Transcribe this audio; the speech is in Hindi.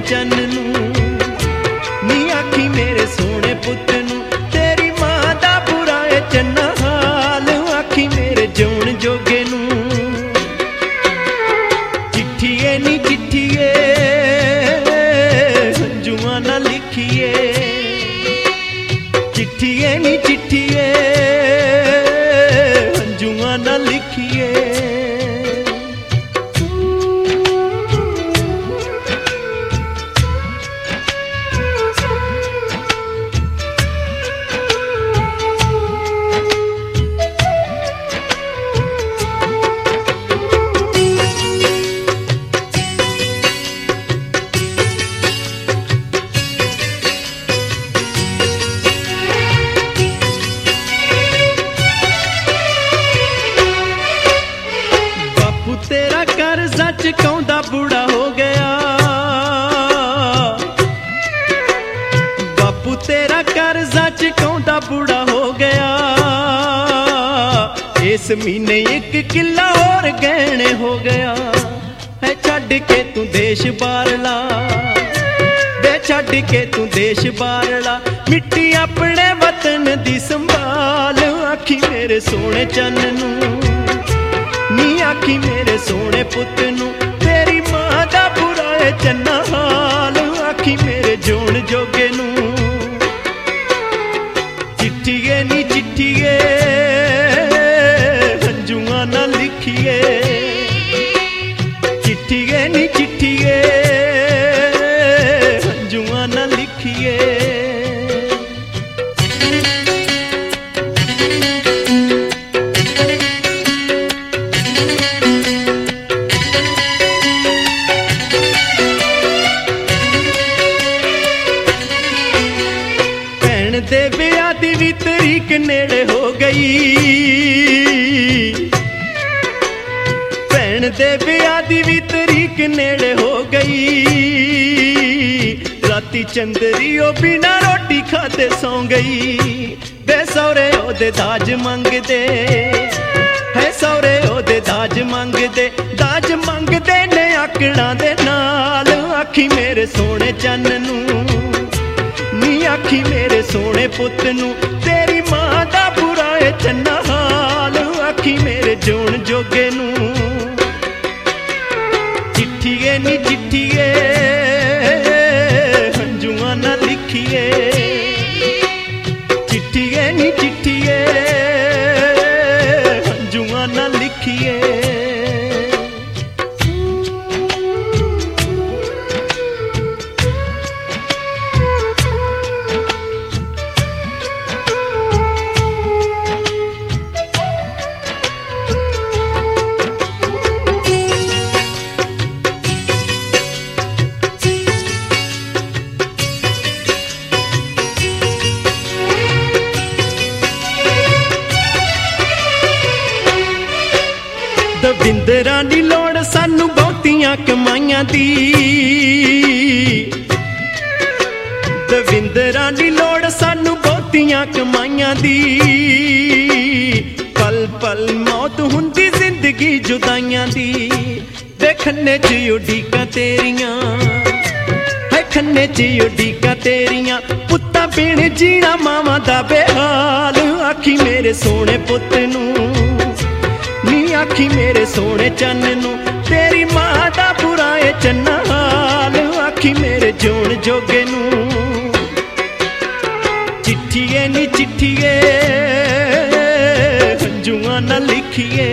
चन्न नूं। नी आखी मेरे सोने पुत्त नूं तेरी मां दा बुरा है चन्ना हाल, आखी मेरे जिउण जोगे नूं। चिट्ठीए नी चिट्ठीए हंजुआं ना लिखिए, चिट्ठीए नी चिट्ठीए हंजुआं ना लिखिए। तेरा कर्जा चुकाउंदा बूढ़ा हो गया, बापू तेरा कर्जा चुकाउंदा बूढ़ा हो गया। इस महीने एक किला और गहने हो गया है। छड्ड के तू देश बारला वे, छड्ड के तू देश बारला, मिट्टी अपने वतन दी संभाल, आखी मेरे सोने चन्न नूं। नी आखी मेरे सोने पुत्त नूं तेरी मां दा बुरा है चन्ना हाल, आखी मेरे जिउण जोगे नूं। चिट्ठीए नी चिट्ठीए हंजुआं ना लिखिए, चिट्ठीए नी चिट्ठीए हंजुआं ना लिखिए। दे ब्याह दी भी तरीक नेड़े हो गई, भैन दे ब्याह दी भी तरीक नेड़े हो गई। राती चंदरी ओ बिना रोटी खाते सौ गई, बे सौरे ओदे दाज मंगदे है, सौरे ओदे दाज मंगदे, दाज मंगदे ने आकड़ां दे नाल, आखी मेरे सोने चन्न नूं। नी आखी मेरे सोने पुत्त नूं तेरी मां दा बुरा है चन्ना हाल, आखी मेरे जिउण जोगे नूं। चिट्ठीए नी चिट्ठीए हंजुआं ना लिखिए, चिट्ठीए नी चिट्ठीए हंजुआं ना लिखिए। दविंदरां दी लोड़ सानू बहुतियां कमाइयां दी, दविंदरां दी लोड़ सानू बहुतियां कमाइयां दी। पल पल मौत हुंदी जिंदगी जुदाइयां दी, वे खन्ने च उडीकां तेरियां है, खन्ने च उडीकां तेरियां। पुत्तां बिन जीना मावां दा बेहाल, आखी मेरे सोने पुत्त नूं। नी आखी मेरे सोने चन्न नूं तेरी मां दा बुरा है चन्ना हाल, आखी मेरे जिउण जोगे नूं। चिट्ठीए नी चिट्ठीए हंजुआं ना लिखिए,